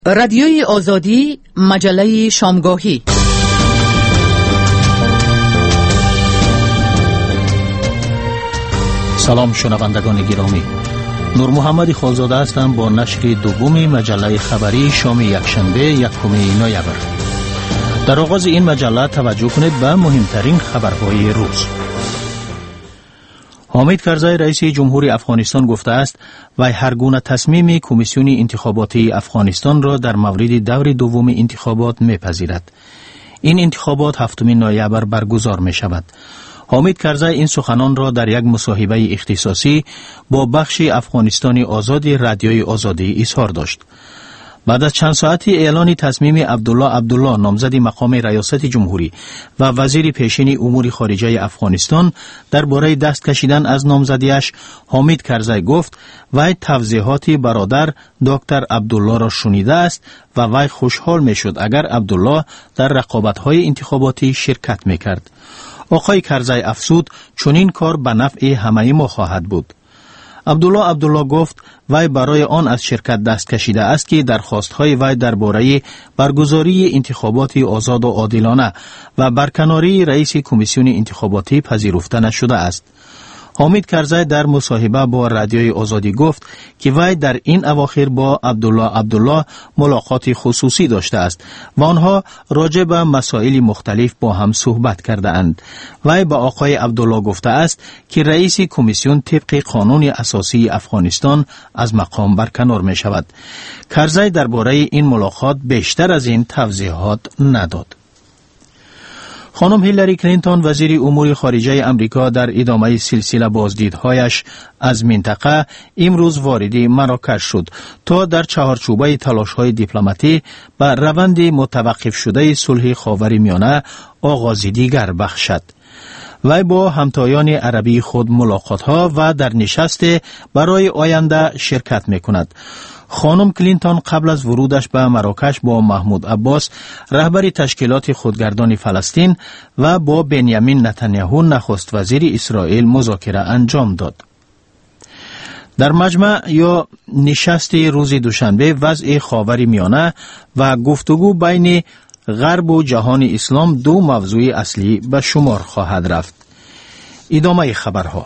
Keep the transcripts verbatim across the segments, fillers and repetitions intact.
رادیوی آزادی، مجله شامگاهی. سلام شنوندگان گرامی، نور محمد خالزاده هستم با نشر دوم مجله خبری شام یکشنبه یکم نوامبر. در آغاز این مجله توجه کنید به مهمترین خبرهای روز. حامد کرزی رئیس جمهوری افغانستان گفته است وی هر گونه تصمیم کمیسیون انتخاباتی افغانستان را در مورد دور دوم انتخابات میپذیرد. این انتخابات هفتم نوامبر برگزار می شود. حامد کرزی این سخنان را در یک مصاحبه اختصاصی با بخش افغانستان آزاد رادیوی آزادی اظهار داشت. بعد از چند ساعتی اعلان تصمیم عبدالله عبدالله نامزد مقام ریاست جمهوری و وزیر پیشین امور خارجه افغانستان درباره دست کشیدن از نامزدیش، حامد کرزی گفت وی توضیحات برادر دکتر عبدالله را شنیده است و وی خوشحال می شد اگر عبدالله در رقابت‌های انتخاباتی شرکت می کرد. آقای کرزی افزود چنین کار به نفع همه ما خواهد بود. عبدالله عبدالله گفت وی برای آن از شرکت دست کشیده است که درخواست‌های وی درباره برگزاری انتخابات آزاد و عادلانه و برکناری رئیس کمیسیون انتخاباتی پذیرفته نشده است. حامد کرزی در مصاحبه با رادیوی آزادی گفت که وی در این اواخر با عبدالله عبدالله ملاقات خصوصی داشته است و آنها راجع به مسائل مختلف با هم صحبت کرده اند. وی به آقای عبدالله گفته است که رئیس کمیسیون طبق قانون اساسی افغانستان از مقام برکنار می شود. کرزی درباره این ملاقات بیشتر از این توضیحات نداد. خانم هیلاری کلینتون وزیر امور خارجه امریکا در ادامه سلسله بازدیدهایش از منطقه امروز وارد مراکش شد تا در چهارچوبه تلاش‌های دیپلماتی به روند متوقف شده صلح خاورمیانه آغاز دیگر بخشد. وی با همتایان عربی خود ملاقات‌ها و در نشست برای آینده شرکت می‌کند. خانم کلینتون قبل از ورودش به مراکش با محمود عباس رهبر تشکیلات خودگردان فلسطین و با بنیامین نتانیاهو نخست وزیر اسرائیل مذاکره انجام داد. در مجمع یا نشست روز دوشنبه وضع خاورمیانه و گفتگو بین غرب و جهان اسلام دو موضوع اصلی به شمار خواهد رفت. ادامه خبرها.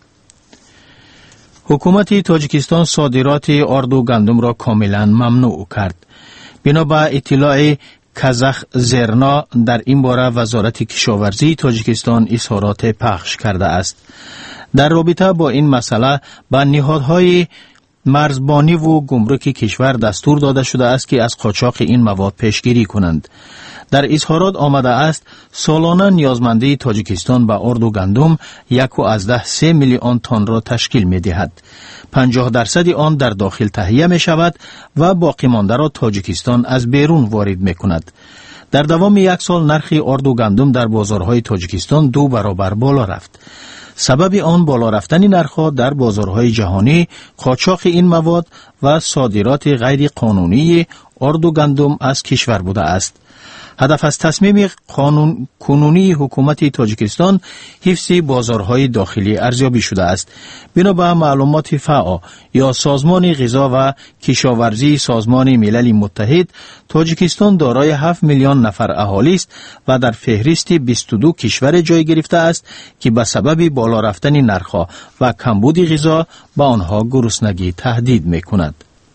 حکومت تاجیکستان صادرات آرد و گندم را کاملا ممنوع کرد. بنا به اطلاع کازخ زرنا در این باره وزارت کشاورزی تاجیکستان اظهارات پخش کرده است. در رابطه با این مسئله به نهادهای مرزبانی و گمرک کشور دستور داده شده است که از قاچاق این مواد پیشگیری کنند. در اظهارات آمده است سالانه نیازمندی تاجیکستان به آرد و گندم یک و از ده سه میلیون تن را تشکیل می دهد. پنجاه درصد آن در داخل تهیه می شود و باقی مانده را تاجیکستان از بیرون وارد می کند. در دوام یک سال نرخ آرد و گندم در بازارهای تاجیکستان دو برابر بالا رفت. سبب آن بالا رفتن نرخ‌ها در بازارهای جهانی قاچاق این مواد و صادرات غیر قانونی آرد و گندم از کشور بوده است. هدف از تصمیم قانون کنونی حکومت تاجیکستان حفظ بازارهای داخلی ارزیابی شده است. بنا به معلومات فاو یا سازمان غذا و کشاورزی سازمان ملل متحد، تاجیکستان دارای هفت میلیون نفر اهالی است و در فهرست بیست و دو کشور جای گرفته است که به سبب بالا رفتن نرخ‌ها و کمبود غذا به آنها گرسنگی تهدید می‌کند.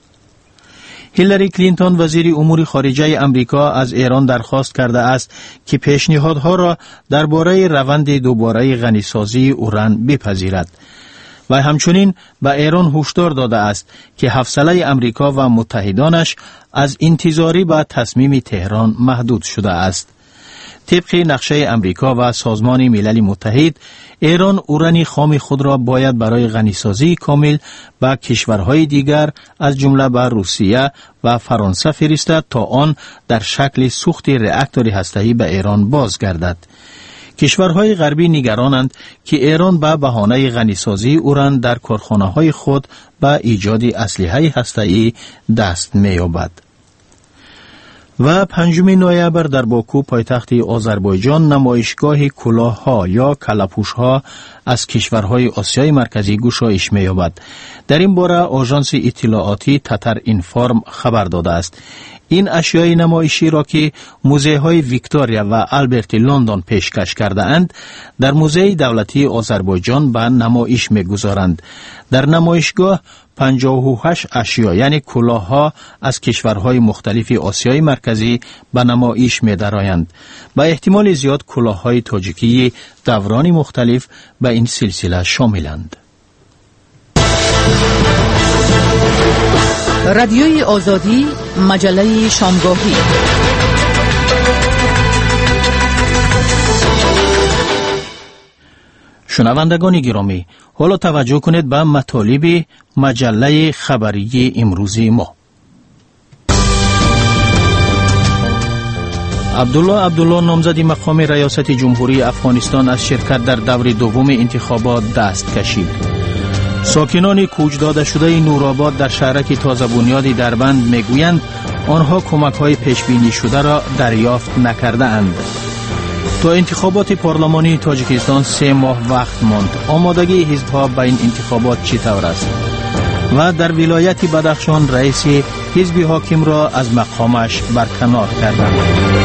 هیلاری کلینتون وزیر امور خارجه امریکا از ایران درخواست کرده است که پیشنهادها را درباره روند دوباره غنیسازی اوران بپذیرد. و همچنین به ایران هشدار داده است که حوصله امریکا و متحدانش از انتظاری به تصمیم تهران محدود شده است. طبق نقشه امریکا و سازمان ملل متحد، ایران اوران خام خود را باید برای غنیسازی کامل به کشورهای دیگر از جمله به روسیه و فرانسه فرستد تا آن در شکل سوخت راکتور هسته‌ای به ایران بازگردد. کشورهای غربی نگرانند که ایران به بهانه غنیسازی اوران در کارخانه‌های خود به ایجاد اسلحه هسته‌ای دست می‌یابد. و پنجم نوامبر در باکو پایتخت آذربایجان نمایشگاه کلاه‌ها یا کلاپوش‌ها از کشورهای آسیای مرکزی گشایش می‌یابد. در این باره آژانس اطلاعاتی تتر اینفارم خبر داده است. این اشیای نمایشی را که موزه‌های ویکتوریا و آلبرت لندن پیشکش کرده اند در موزه دولتی آذربایجان به نمایش می‌گذارند. در نمایشگاه پنجاه و هشت اشیا یعنی کلاه‌ها از کشورهای مختلف آسیای مرکزی به نمایش می‌درآیند. با احتمال زیاد کلاه‌های تاجیکی دوران مختلف به این سلسله شاملند. رادیوی آزادی، مجله شامگاهی. شنوندگان گرامی، حالا توجه کنید به مطالب مجله خبری امروزی ما. عبدالله عبدالله نامزد مقام ریاست جمهوری افغانستان از شرکت در دور دوم انتخابات دست کشید. ساکنان کوچ داده شده نورآباد در شهرک تازه بنیاد دربند میگویند آنها کمک‌های پیش‌بینی شده را دریافت نکرده اند. تا انتخابات پارلمانی تاجیکستان سه ماه وقت ماند. آمادگی حزب‌ها به این انتخابات چطور است؟ و در ولایت بدخشان رئیس حزب حاکم را از مقامش برکنار کردند.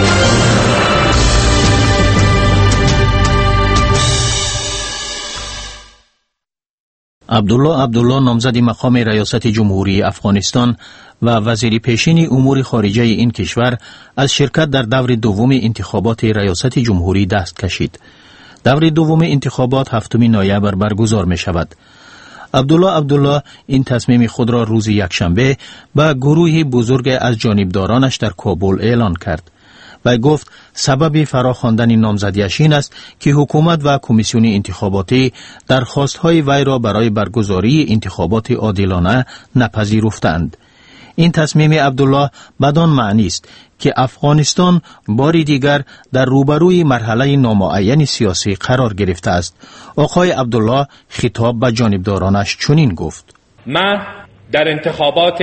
عبدالله عبدالله نامزد مقام ریاست جمهوری افغانستان و وزیر پیشین امور خارجه این کشور از شرکت در دور دوم انتخابات ریاست جمهوری دست کشید. دور دوم انتخابات هفتم نوامبر برگزار می شود. عبدالله عبدالله این تصمیم خود را روز یکشنبه به گروهی بزرگ از جانبدارانش در کابل اعلان کرد. و گفت سبب فراخواندن نامزدیش این است که حکومت و کمیسیون انتخاباتی درخواست‌های وی را برای برگزاری انتخابات عادلانه نپذیرفتند. این تصمیم عبدالله بدان معنی است که افغانستان باری دیگر در روبروی مرحله نامعین سیاسی قرار گرفته است. آقای عبدالله خطاب به جانبدارانش چنین گفت: من در انتخابات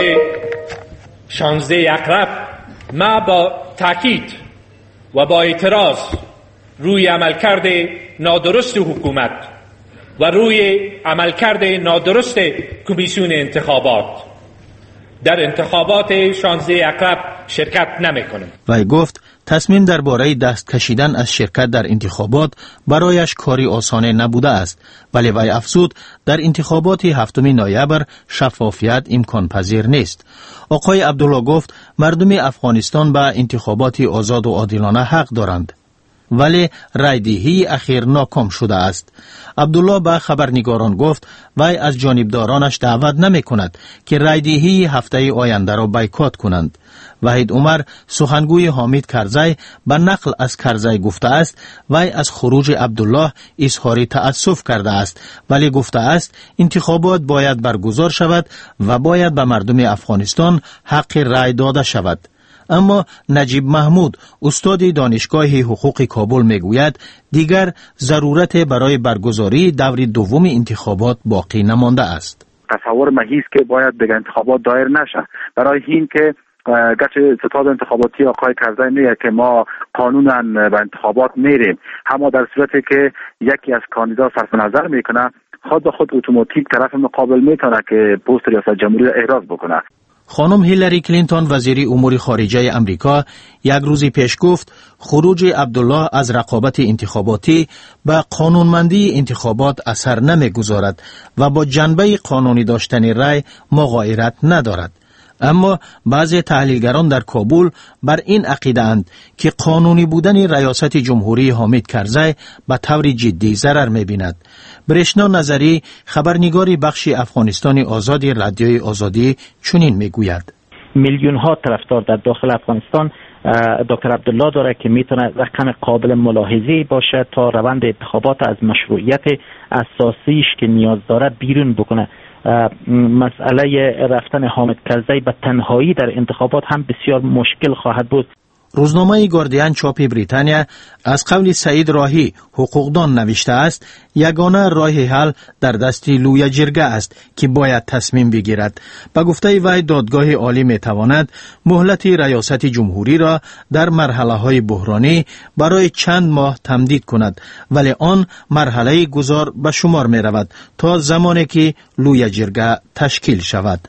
شانزده اقرب ما با تاکید و با اعتراض روی عملکرد نادرست حکومت و روی عملکرد نادرست کمیسیون انتخابات در انتخابات شانزده اقرب شرکت نمی‌کنم. وی گفت تصمیم درباره دست کشیدن از شرکت در انتخابات برایش کاری آسانه نبوده است، ولی وی افزود در انتخابات هفتم نوامبر شفافیت امکان پذیر نیست. آقای عبدالله گفت مردم افغانستان به انتخابات آزاد و عادلانه حق دارند، ولی رایدهی اخیر ناکام شده است. عبدالله به خبرنگاران گفت وی از جانبدارانش دعوت نمی کند که رایدهی هفته آینده را بایکات کنند. وحید عمر سخنگوی حامد کرزی به نقل از کرزی گفته است وی از خروج عبدالله اظهار تأسف کرده است، ولی گفته است انتخابات باید برگزار شود و باید به مردم افغانستان حق رای داده شود. اما نجیب محمود استاد دانشگاه حقوق کابل میگوید دیگر ضرورت برای برگزاری دور دوم انتخابات باقی نمانده است. تصور محیز که باید دیگر انتخابات دایر نشه، برای این که گرچه ستاد انتخاباتی آقای کرزی میگه که ما قانونا به انتخابات میریم، اما در صورتی که یکی از کاندیدا صرف نظر میکنه خود به خود اتوماتیک طرف مقابل میتونه که پست ریاست جمهوری را احراز بکنه. خانم هیلاری کلینتون وزیر امور خارجه امریکا یک روزی پیش گفت خروج عبدالله از رقابت انتخاباتی به قانونمندی انتخابات اثر نمیگذارد و با جنبه قانونی داشتن رای مغایرت ندارد. اما بعضی تحلیلگران در کابل بر این عقیده اند که قانونی بودن ریاست جمهوری حامد کرزی به طور جدی ضرر می‌بیند. برشنا نظری خبرنگاری بخش افغانستان آزاد رادیوی آزادی چنین میگوید: میلیون ها طرفدار در داخل افغانستان دکتر عبدالله داره که میتونه رقم قابل ملاحظه‌ای باشه تا روند انتخابات از مشروعیت اساسیش که نیاز داره بیرون بکنه. مسئله رفتن حامد کرزی به تنهایی در انتخابات هم بسیار مشکل خواهد بود. روزنامه گاردین چاپ بریتانیا از قول سعید راهی حقوقدان نوشته است یگانه راه حل در دست لوی جرگه است که باید تصمیم بگیرد. به گفته وی دادگاه عالی می تواند مهلت ریاست جمهوری را در مرحله های بحرانی برای چند ماه تمدید کند، ولی آن مرحله گذار به شمار می رود تا زمانی که لوی جرگه تشکیل شود.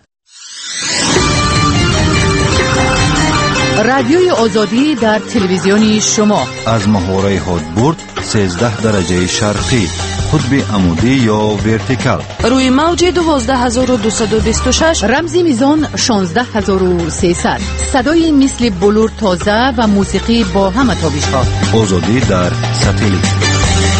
رادیوی آزادی در تلویزیون شما از محوره هادبورد سیزده درجه شرقی، قطب عمودی یا ورتیکال، روی موج دوازده هزار و دویست و بیست و شش، رمزی میزان شانزده هزار و سیصد، صدای مثل بلور تازه و موسیقی با همه تابش‌ها. آزادی در ساتلیت.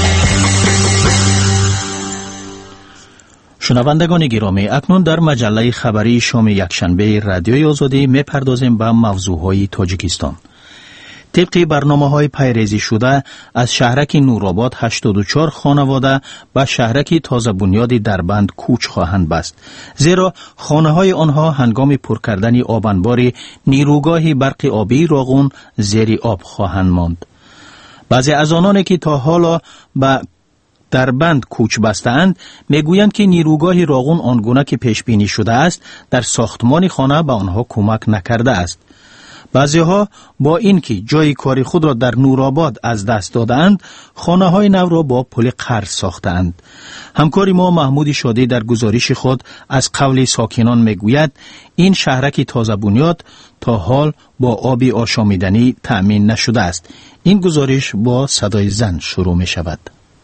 شنوندگان گرامی، اکنون در مجله خبری شام یکشنبه رادیوی آزادی می‌پردازیم به موضوعهای تاجیکستان. طبق برنامه‌های پیریزی شده از شهرک نورآباد هشتاد و چهار خانواده به شهرک تازه بنیاد دربند کوچ خواهند بست، زیرا خانه‌های آنها هنگام پر کردن آبانبار نیروگاه برق آبی راغون زیر آب خواهند ماند. بعضی از آنانی که تا حالا به دربند کوچ بستند میگویند که نیروگاه راغون آنگونه که پیش بینی شده است در ساختمان خانه به آنها کمک نکرده است. بعضیها با اینکه جای کاری خود را در نورآباد از دست دادند، خانه های نو را با پول قرض ساختند. همکاری ما محمود شادی در گزارش خود از قول ساکنان میگوید این شهرک تازه بنیاد تا حال با آب آشامیدنی تأمین نشده است. این گزارش با صدای زن شروع می شود.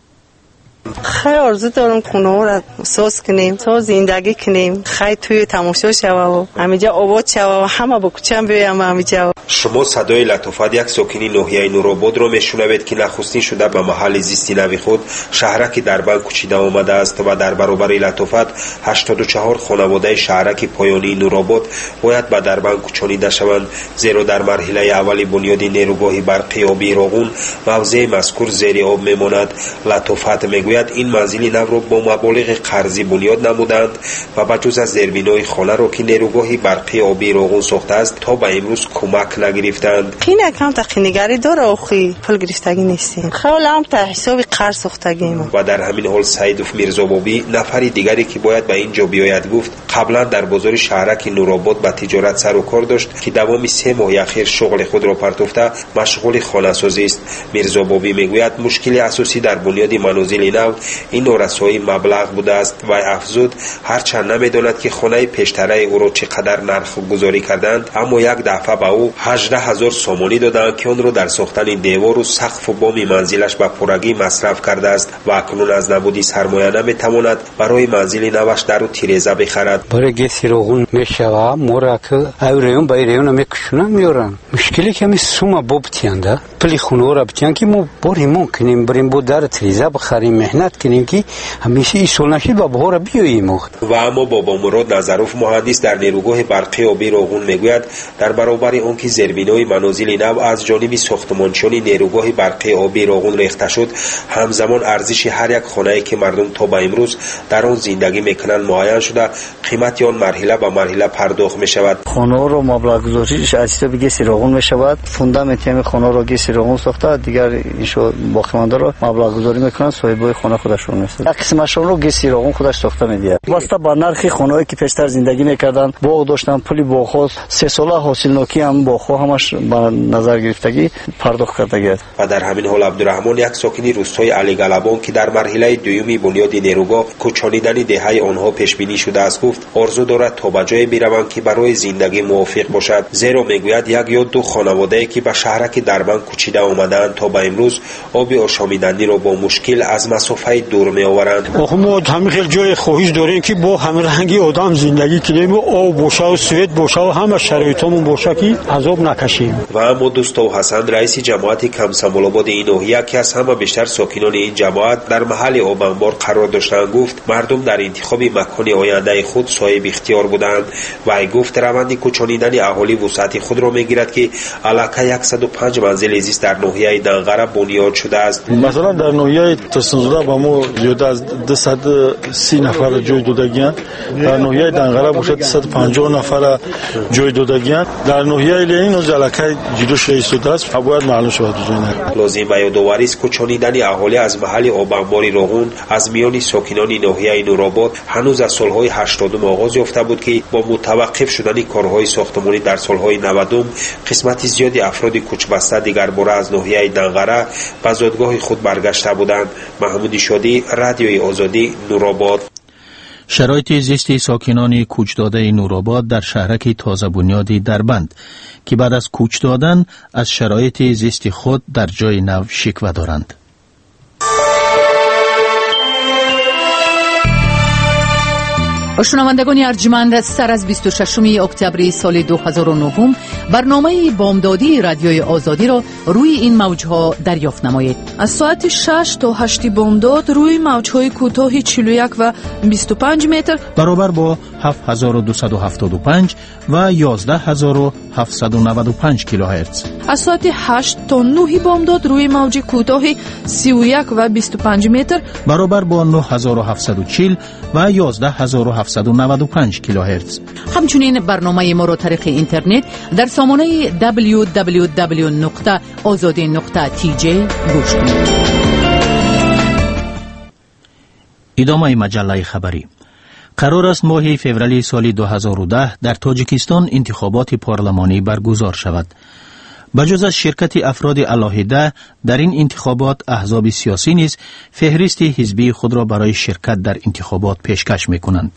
خیلی آرزو دارم خونه ها را ساز کنیم، تا زندگی کنیم، خیلی توی تماشا شوه و همیجا آباد شوه و همه با کچم بیایم همیجا. شما صدای لطافت یک ساکنی ناحیه نورآباد را میشنوید که نخستین شده به محل زیستی نوی خود شهرک دربند کوچیده آمده است و در برابر لطافت هشتاد و چهار خانواده شهرک پایانی نورآباد باید به دربند کوچانیده شوند، زیرا در مرحله اول بنیاد نیروگاه برقی آبی راغون موضع مذکور زیر آب میماند. لطافت میگوید این منزل نو را با مبالغ قرضی بنیاد نمودند و بجز از زیربنای خانه را که نیروگاه برقی آبی راغون ساخته است تا به امروز کمک نگرفتند. این کم تقینیگری داره اخی پول گرفتگی نیستیم، خیلی هم تا حساب قرض ساختگیم. و در همین حال سعیدوف میرزابابی نفری دیگری که باید به اینجا بیاید گفت قبلا در بازار شهرک نورآباد به تجارت سر و کار داشت که دوام سه ماه اخیر شغل خود را پرتفته مشغول خانه سازی است. میرزابابی میگوید مشکل اساسی در بنیاد منازل نو این نارسایی مبلغ بوده است و افزود هرچند نمیداند که خانه پیشتره او را چقدر نرخ گذاری کردند، اما یک دفعه به او هجده هزار سومانی دادند که آن را در ساختن دیوار و سقف و بام منزلش به پرگی مصرف کرده است و اکنون از نبودی سرمایه نمیتواند برای منزل نوش در و تیریزه بخرد. برای گسی روغون میشوه مورا که اوریون با ایریون میکشونن میارن مشکلی که می سوما بابتینده پلی خونه را بتیان که ما باری ممکنیم بریم بود در تیریزه بخریم مهنت کنیم که همیشه ایسول نشید با بهار بیاییم. و اما بابا مراد نظروف مهندس در نیروگاه برقی آبی راغون میگوید در برابر اون که زیربنای منازل نو از جانب ساختمانچیان نیروگاه برقی آبی راغون ریخته شد، همزمان ارزش هر یک خانه‌ای که مردم تا به امروز در آن زندگی میکنند معین شده، قیمت آن مرحله به مرحله پرداخت میشود. خانه رو مبلغ گذاریش از حساب گس راغون میشود، فوندامنت همین خانه رو گس راغون ساخته، دیگر اینشو باقی مانده رو مبلغ گذاری میکنن صاحبای خانه خودشون نیست. یک قسمتشون رو گس راغون خودش ساخته میدید. واسطه با نرخ خانه‌ای که پیشتر زندگی میکردن باغ داشتن، پولی باغ سه ساله حاصل نوکی هم باغ همش با نظر گرفتگی پرداخت کرده. و در همین حال عبدالرحمن یک ساکنی روستای علی گلبان که در مرحله دومی بنیاد نیروگاه کوچانیدن دهه آنها پیش بینی شده است گفت آرزو دارد تا به جای بروند که برای زندگی موافق باشد، زیرا میگوید یک یا دو خانواده که به شهرک دربند کوچیده آمدند تا به امروز آب آشامیدنی را با مشکل از مسافه دور می آورند. آخه ما همین خیلی جای خواهش داریم که با همه رنگی آدم زندگی کنیم و آب باشه و سویت باشه و همه شرایطمون باشه که عذاب نکشیم. و اما دوست و حسن رئیس جماعت کمسمول آباد این ناحیه که از همه بیشتر ساکنان این جماعت در محل آب انبار قرار داشتند گفت مردم در انتخاب مکان آینده خود صاحب اختیار بودند و ای گفت روند کوچانیدن اهالی وسعت خود را میگیرد که علاقه صد و پنج منزل زیست در ناحیه دنقره بنیاد شده است. مثلا در ناحیه ترسنزوده امروز با ما زیاده از دویست و سی نفر جای دادگیان، در ناحیه دنقره باشد دویست و پنجاه نفر جای دادگیان، در ناحیه لینین و جلکه جلوش ایستاده است. باید معلوم شود لازم به یادآوری است که چانیدن اهالی از محل آب انبار روغون از میان ساکنان ناحیه نورآباد هنوز از سالهای هشتادم آغاز یافته بود که با متوقف شدن کارهای ساختمانی در سالهای نودم قسمت زیادی افراد کوچبسته دیگر باره از ناحیه دنقره به زادگاه خود برگشته بودند. محمود شادی، رادیوی آزادی، نورآباد. شرایط زیستی ساکنان کوچ داده نورآباد در شهرک تازه بنیادی دربند که بعد از کوچ دادن از شرایط زیستی خود در جای نو شکوه دارند. شنوندگان ارجمند، سر از بیست و ششم اکتبر سال دو هزار و نه برنامه بامدادی رادیوی آزادی را روی این موجها دریافت نمایید. از ساعت شش تا هشت بامداد روی موجهای کوتاه چهل و یک و بیست و پنج متر برابر با هفت هزار و دویست و هفتاد و پنج و یازده هزار و هفتصد و نود و پنج کیلوهرتز. از ساعت هشت تا نه بامداد روی موج کوتاه سی و یک و بیست و پنج متر برابر با نه هزار و هفتصد و چهل و یازده هزار و هفتصد و نود و پنج کیلوهرتز. همچنین برنامه ما را طریق اینترنت در سامانه دبلیو دبلیو دبلیو نقطه آزادی نقطه تی جی گوش کنید. ادامه مجله خبری. قرار است ماه فوریه سال دو هزار و ده در تاجیکستان انتخابات پارلمانی برگزار شود. بجز از شرکت افراد علاهده در این انتخابات، احزاب سیاسی نیز فهرست حزبی خود را برای شرکت در انتخابات پیشکش می‌کنند.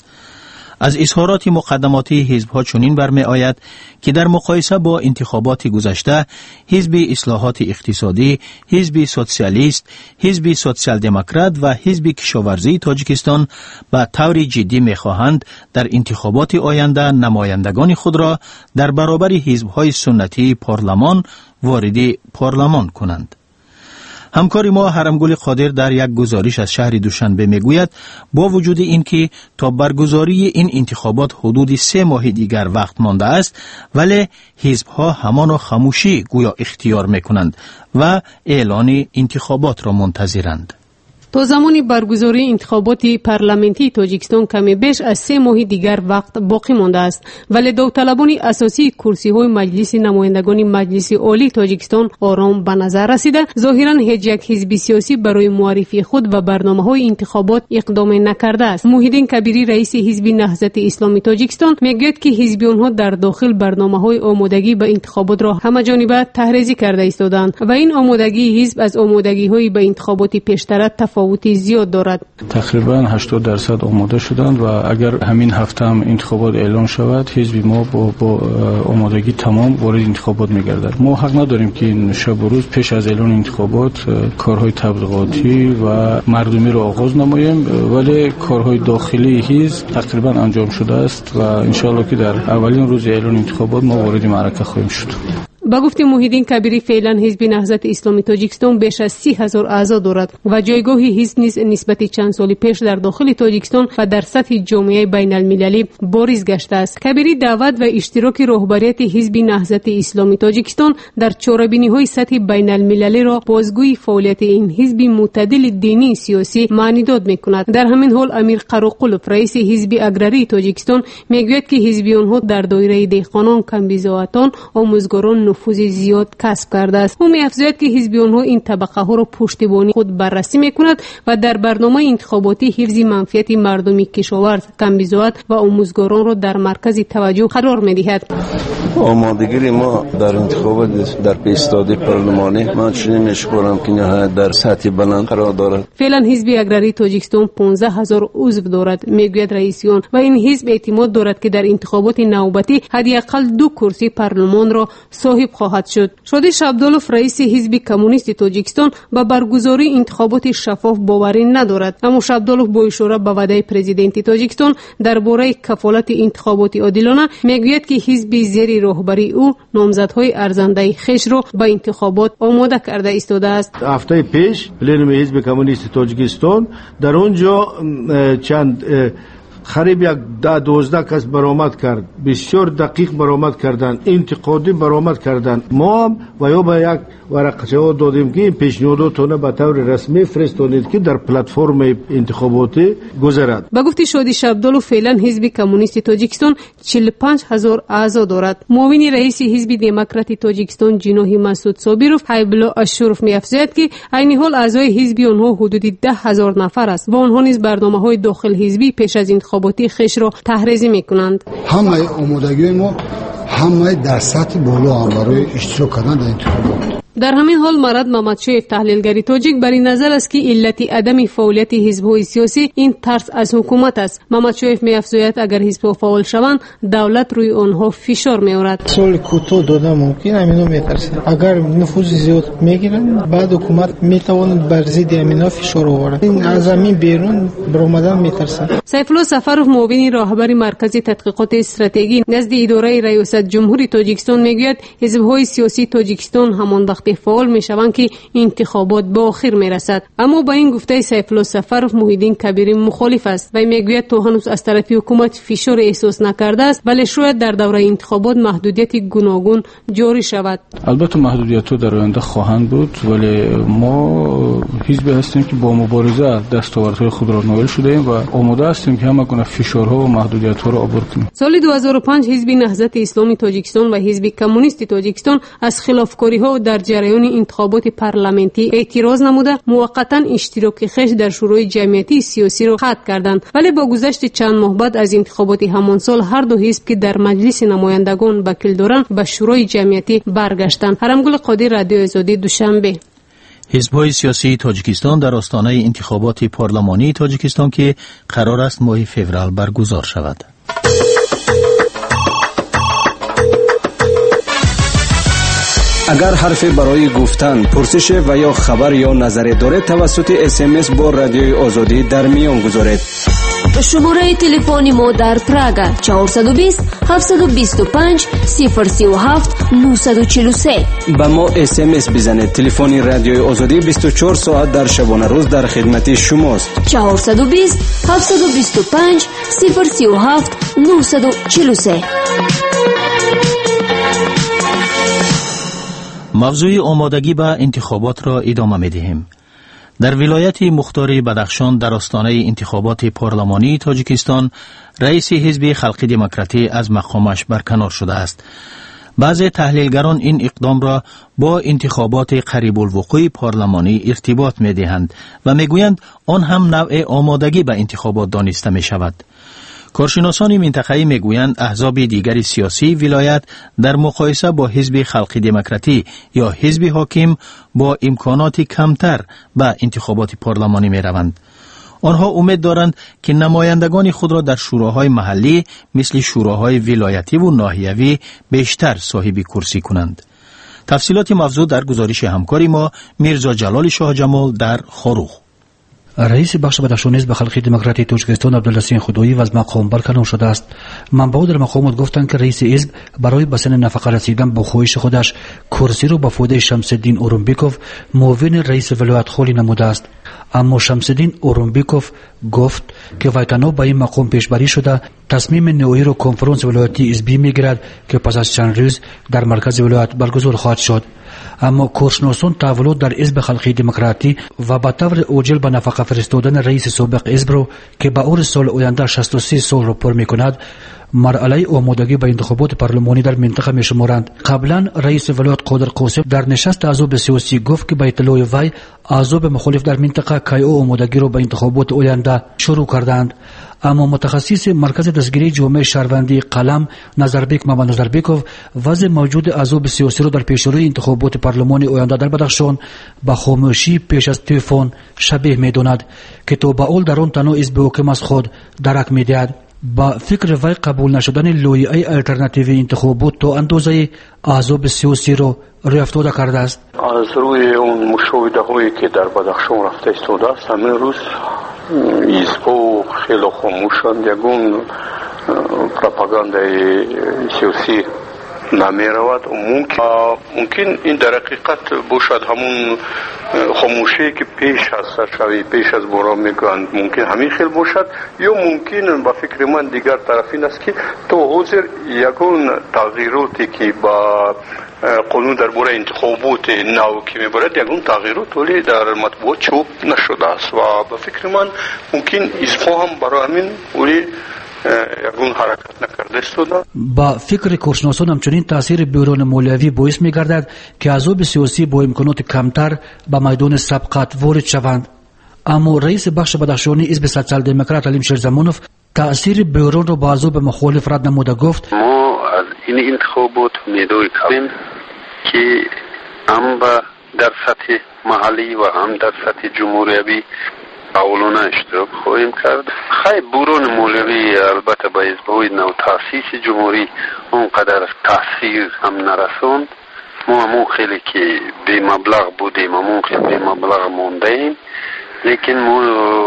از اظهارات مقدماتی حزب‌ها چنین برمی‌آید که در مقایسه با انتخابات گذشته، حزب اصلاحات اقتصادی، حزب سوسیالیست، حزب سوسیال دموکرات و حزب کشاورزی تاجیکستان به طور جدی می‌خواهند در انتخابات آینده نمایندگان خود را در برابر حزب‌های سنتی پارلمان وارد پارلمان کنند. همکار ما حرمگل قادر در یک گزارش از شهر دوشنبه میگوید با وجود اینکه تا برگزاری این انتخابات حدود سه ماه دیگر وقت مانده است، ولی حزب‌ها همان خاموشی گویا اختیار میکنند و اعلان انتخابات را منتظرند. تا زمان برگزاری انتخابات پارلمانی تاجیکستان کمی بیش از سه ماه دیگر وقت باقی مانده است، ولی داوطلبان اساسی کرسی های مجلس نمایندگان مجلس عالی تاجیکستان آرام به نظر رسیده. ظاهرا هیچ یک حزب سیاسی برای معرفی خود و برنامه های انتخابات اقدام نکرده است. موحدین کبیری رئیس حزب نهضت اسلامی تاجیکستان میگوید که حزب آنها در داخل برنامه های آمادگی به انتخابات را همه جانبه تحریزی کرده ایستادند و این آمادگی حزب از آمادگی های به انتخابات پیشتر تفاوتی زیاد دارد. تقریبا هشتاد درصد آماده شدند و اگر همین هفته هم انتخابات اعلان شود، حزب ما با, با آمادگی تمام وارد انتخابات میگردد. ما حق نداریم که این شب و روز پیش از اعلان انتخابات کارهای تبلیغاتی و مردمی را آغاز نماییم، ولی کارهای داخلی حزب تقریبا انجام شده است و ان شاء الله که در اولین روز اعلان انتخابات ما وارد معرکه خواهیم شد. با گفته موحدین کبیری، فعلا حزب نهضت اسلامی تاجیکستان بیش از سی هزار اعضا دارد و جایگاه حزب نیز نسبت چند سال پیش در داخل تاجیکستان و در سطح جامعه بین المللی بارز گشته است. کبیری دعوت و اشتراک رهبریت حزب نهضت اسلامی تاجیکستان در چاره‌بینی‌های سطح بین المللی را بازگوی فعالیت این حزب معتدل دینی سیاسی معنی داد می‌کند. در همین حال امیر قراقلوف رئیس حزب اگراری تاجیکستان میگوید که حزب آنها در دایره دهقانان، کمبیزاوطان، آموزگاران نفوذ زیاد کسب کرده است. او می‌افزاید که حزب آنها این طبقه ها را پشتیبانی خود بررسی می‌کند و در برنامه انتخاباتی حفظ منفعت مردم کشاورز، کمبیزاوت و آموزگاران را در مرکز توجه قرار می‌دهد. آمادگی ما در انتخابات در پیشتازی پارلمانی من چنین می‌شمارم که نهایت در سطح بلند قرار دارد. فعلا حزب اگراری تاجیکستان پانزده هزار عضو دارد، میگوید رئیس آن، و این حزب اعتماد دارد که در انتخابات نوبتی حداقل دو کرسی پارلمان را صاحب خواهد شد. شادیش عبدالوف رئیس حزب کمونیست تاجیکستان با برگزاری انتخابات شفاف باوری ندارد، اما عبدالوف با اشاره به وعده پرزیدنت تاجیکستان درباره کفالت انتخابات عادلانه میگوید که حزب زیر رهبری او نامزدهای ارزنده خویش را به انتخابات آماده کرده ایستاده است. هفته پیش پلنوم حزب کمونیست تاجیکستان در اونجا چند خریب یک ده دوازده کس برآمد کرد، بسیار دقیق برآمد کردن، انتقادی برآمد کردن. ما هم و یا به یک ورقچه ها دادیم که این پیشنهاداتونه به طور رسمی فرستانید که در پلتفرم انتخاباتی گذرد. با گفته شادی شبدالو فعلا حزب کمونیست تاجیکستان چهل و پنج هزار اعضا دارد. معاون رئیس حزب دموکرات تاجیکستان جناحی مسعود صابرов حیبلا اشرف می‌افزاید که عین حال اعضای حزب آنها حدود ده هزار نفر است و آنها نیز برنامه‌های داخل حزبی پیش از انتخاباتی خش را تحریزی می‌کنند. همه آمادگی ما همه در سطح بالا هم برای اشتراک کردن در انتخابات. در همین حال مراد محمدشایف تحلیلگری تاجیک بر این نظر است که علت عدم فعالیت حزب‌های سیاسی این ترس از حکومت است. محمدشایف می‌افزاید اگر حزب‌ها فعال شوند دولت روی آنها فشار می‌آورد. سال کوتاه داده ممکن همینا میترسند. اگر نفوذ زیاد میگیرند بعد حکومت میتواند بر ضد همینا فشار آورد. این از زمین بیرون برآمدن میترسند. سیفالله سفرов معاون راهبر مرکز تحقیقات استراتژی نزد اداره ریاست جمهوری تاجیکستان میگوید حزب‌های سیاسی تاجیکستان همان وقت فعال میشوند که انتخابات به آخر میرسد. اما با این گفته سیفالله سفرov محیدین کبیری مخالف است و میگوید تا هنوز از طرف حکومت فشار احساس نکرده است ولی شاید در دوره انتخابات محدودیت گوناگون جاری شود. البته محدودیت‌ها در آینده خواهند بود ولی ما حزبی هستیم که با مبارزه دستاوردهای خود را نائل شده ایم و آماده هستیم که همه گونه فشارها و محدودیت‌ها را عبور کنیم. سال دو هزار و پنج حزب نهضت اسلامی تاجیکستان و حزب کمونیست تاجیکستان از خلافکاری‌ها در جریان انتخابات پارلمانتی اعتراض نموده موقتا اشتراک خش در شورای جمعیتی سیاسی را قطع کردند ولی با گذشت چند ماه بعد از انتخابات همان سال هر دو حزب که در مجلس نمایندگان وکیل دارند به شورای جمعیتی برگشتند. حرمگل قادر، رادیو آزادی، دوشنبه. حزب‌های سیاسی تاجیکستان در آستانه انتخابات پارلمانی تاجیکستان که قرار است ماه فوریه برگزار شود. اگر حرفی برای گفتن، پرسش و یا خبر یا نظری دارید توسط اس ام اس با رادیوی آزادی در میان گذارید. شماره تلفن ما در پراگ چهارصد و بیست هفتصد و بیست و پنج صفر سی و هفت نهصد و چهل و سه. با ما اس ام اس بزنید. تلفن رادیوی آزادی بیست و چهار ساعت در شبانه روز در خدمت شماست. چهارصد و بیست هفتصد و بیست و پنج صفر سی و هفت نهصد و چهل و سه. موضوع آمادگی به انتخابات را ادامه می‌دهیم. در ولایت مختار بدخشان در آستانه انتخابات پارلمانی تاجیکستان رئیس حزب خلقی دموکراتی از مقامش برکنار شده است. بعضی تحلیلگران این اقدام را با انتخابات قریب الوقوع پارلمانی ارتباط می‌دهند و می‌گویند آن هم نوع آمادگی به انتخابات دانسته می‌شود. کارشناسان منطقه‌ای میگویند احزاب دیگر سیاسی ولایت در مقایسه با حزب خلقی دموکراتی یا حزب حاکم با امکانات کمتر به انتخابات پارلمانی میروند. آنها امید دارند که نمایندگان خود را در شوراهای محلی مثل شوراهای ولایتی و ناحیوی بیشتر صاحب کرسی کنند. تفصیلات موضوع در گزارش همکاری ما میرزا جلال شاه جمال در خروخ. رئیس بخش بدخشان حزب خلقی دموکراتی تاجیکستان عبدالحسین خدایی از مقام برکنار شده است. منبعان در مقامات گفتند که رئیس حزب برای به سن نفقه رسیدن با خواهش خودش کرسی را به فایده شمس‌الدین اورونبیکوف معاون رئیس ولایت خالی نموده است. اما شمس‌الدین اورونبیکوف گفت که وی تنها به این مقام پیشبری شده تصمیم نهایی را کنفرانس ولایتی حزبی میگیرد که پس از چند روز در مرکز ولایت برگزار خواهد شد. اما کارشناسان تحولات در حزب خلقی دموکراتی و به طور عاجل به نفقه فرستادن رئیس سابق حزب را که به عمر سال آینده شصت و سه سال را پر می‌کند مرحله آمادگی به انتخابات پارلمانی در منطقه می‌شمارند. قبلا رئیس ولایت قادر قاسم در نشست احزاب سیاسی گفت که به اطلاع وی احزاب مخالف در منطقه کیو آمادگی را به انتخابات آینده شروع کردند. اما متخصص مرکز دستگیری جامعه شهروندی قلم نظربیک محمد نظربیکوف وضع موجود احزاب سیاسی را در پیشروی انتخابات پارلمانی آینده در بدخشان با خاموشی پیش از طوفان شبیه می‌داند که تا به حال در آن تنها حزب حاکم از خود درک می‌دهد. با فکر وی قبول نشدن لایحه الटरनेटिव انتخابات تا اندازه احزاب سیاسی را روی افتاده کرده است. از روی اون مشاهده هایی که در بدخشان رفته ایستاده است همین روز حزب‌ها خیلی خاموشند. یگون پروپاگاندای سیاسی نمیرود. ممکن ممکن این در حقیقت باشد همون خاموشی که پیش از شوی پیش از باران میگویند، ممکن همین خیلی باشد، یا ممکن با فکر من دیگر طرف این است که تو حاضر یکون تغییراتی که با قانون درباره انتخابات نو که میبرد یکون تغییرات ولی در مطبوعات چوب نشده است و با فکر من ممکن ایزها هم برای همین ولی یکون حرکت نکرده است. با فکر کارشناسان همچنین تاثیر بیرون مولوی باعث میگردد که احزاب سیاسی با امکانات کمتر به میدان سبقت وارد شوند. اما رئیس بخش بدخشانی حزب سوسیال دموکرات علیم شیرزمانوف تاثیر بیرون را با احزاب مخالف رد نموده گفت ما از این انتخابات امیدواری کردیم که هم در سطح محلی و هم در سطح جمهوری اولونه اشتراک خواهیم کرد. خیلی برون مولوی البته با حزب‌های نو تاسیس جمهوری اونقدر تاثیر هم نرسوند. ما همون خیلی که بی مبلغ بودیم همون خیلی بی مبلغ موندهیم، لیکن ما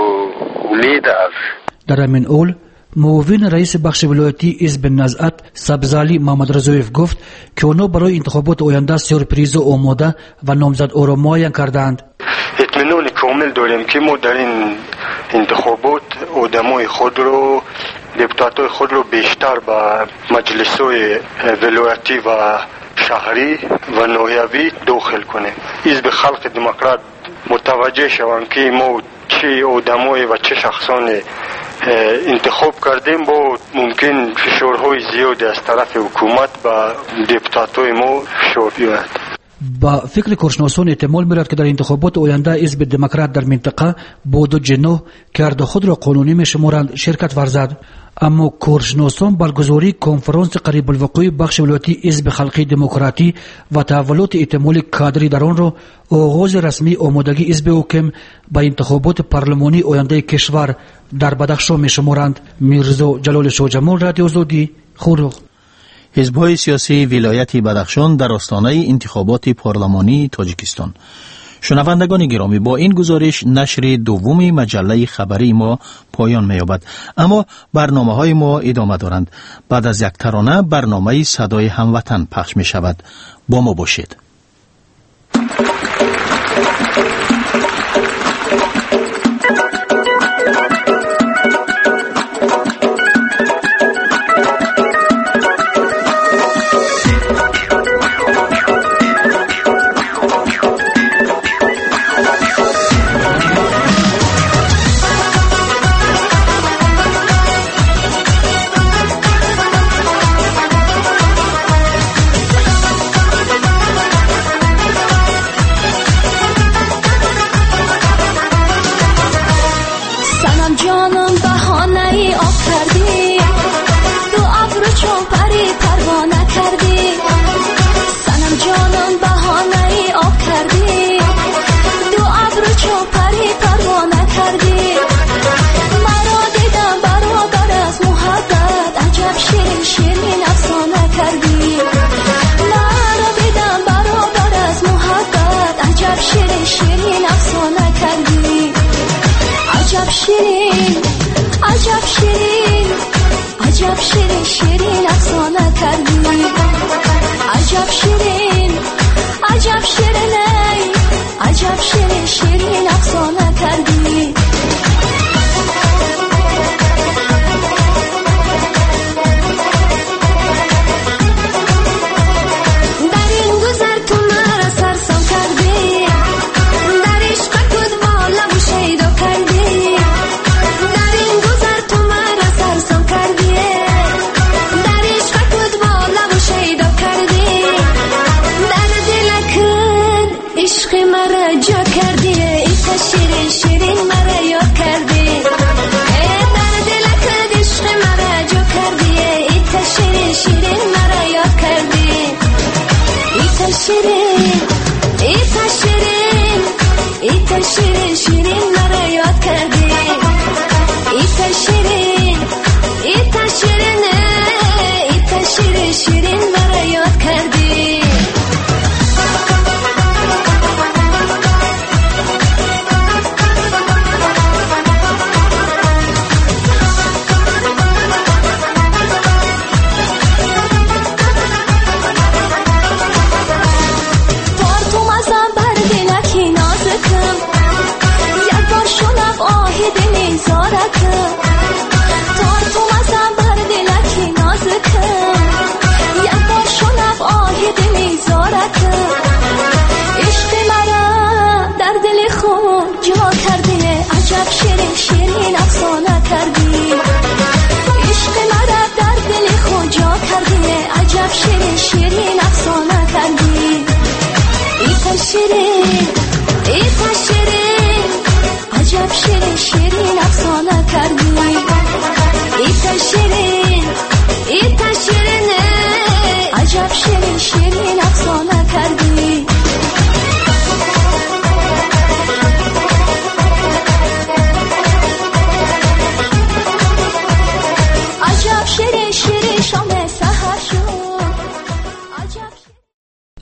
امید از در همین اول معاون رئیس بخش ولایتی حزب نزعت سبزعلی محمد رضایف گفت که اونا برای انتخابات آینده سورپریز آماده و نامزد را معین کردند. اطمینان کامل داریم که ما در این انتخابات آدمای خود رو دپوتاتای خود رو بیشتر به مجلس‌های ولایتی و شهری و ناحیوی داخل کنیم. حزب خلق دموکرات متوجه شوند که ما چه آدمای و چه شخصان انتخاب کردیم با ممکن فشارهای زیادی از طرف حکومت و دپوتاتای ما فشار بیاید. با فکر کارشناسان احتمال می‌رود که در انتخابات آینده حزب دموکرات در منطقه با دو جناح که هر دو خود را قانونی می‌شمارند شرکت ورزد. اما کارشناسان برگزاری کنفرانس قریب الوقوع بخش ولایتی حزب خلقی دموکراتی و تحولات احتمالی کادری در آن را آغاز رسمی آمادگی حزب حاکم با انتخابات پارلمانی آینده کشور در بدخشان می‌شمارند. میرزا جلال شاهجمال، رادیو آزادی، خورخ. حزب‌های سیاسی ولایت بدخشان در آستانه انتخابات پارلمانی تاجیکستان. شنوندگان گرامی، با این گزارش نشر دوم مجله خبری ما پایان می‌یابد، اما برنامه‌های ما ادامه دارند. بعد از یک ترانه برنامه صدای هموطن پخش می‌شود. با ما باشید.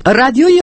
رادیوی